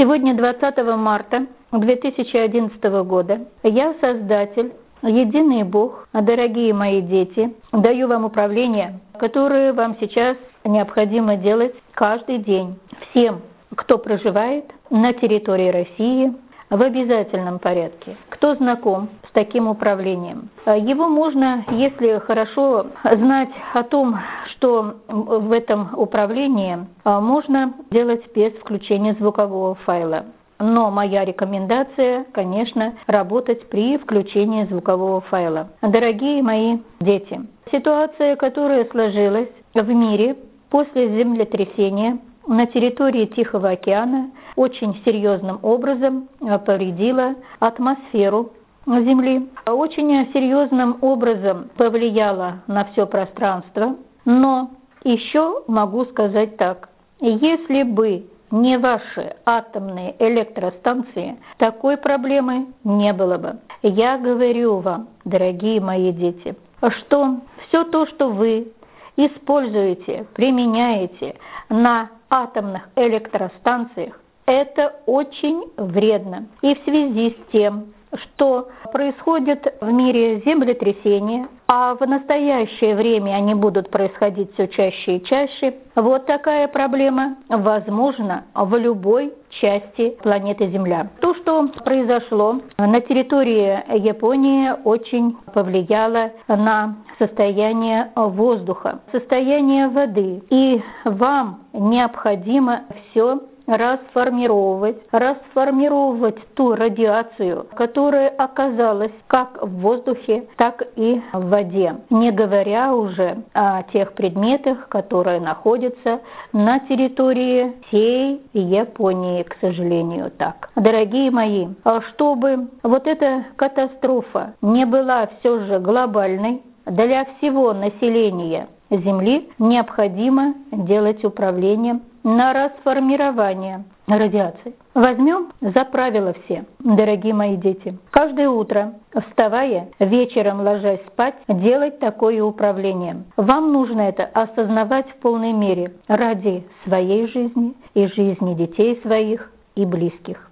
Сегодня 20 марта 2011 года. Я создатель, единый Бог, дорогие мои дети, даю вам управление, которое вам сейчас необходимо делать каждый день. Всем, кто проживает на территории России, в обязательном порядке. Кто знаком с таким управлением? Его можно, если хорошо знать о том, что в этом управлении, можно делать без включения звукового файла. Но моя рекомендация, конечно, работать при включении звукового файла. Дорогие мои дети, ситуация, которая сложилась в мире после землетрясения на территории Тихого океана, очень серьезным образом повредила атмосферу Земли, очень серьезным образом повлияла на все пространство. Но еще могу сказать так: если бы не ваши атомные электростанции, такой проблемы не было бы. Я говорю вам, дорогие мои дети, что все то, что вы используете, применяете на атомных электростанциях, это очень вредно. И в связи с тем, что происходит в мире землетрясения, а в настоящее время они будут происходить все чаще и чаще, вот такая проблема возможна в любой части планеты Земля. То, что произошло на территории Японии, очень повлияло на состояние воздуха, состояние воды. И вам необходимо все расформировать ту радиацию, которая оказалась как в воздухе, так и в воде. Не говоря уже о тех предметах, которые находятся на территории всей Японии, к сожалению, так. Дорогие мои, чтобы вот эта катастрофа не была все же глобальной, для всего населения Земли необходимо делать управление на расформирование радиации. Возьмем за правило все, дорогие мои дети, каждое утро, вставая, вечером ложась спать, делать такое управление. Вам нужно это осознавать в полной мере ради своей жизни и жизни детей своих и близких.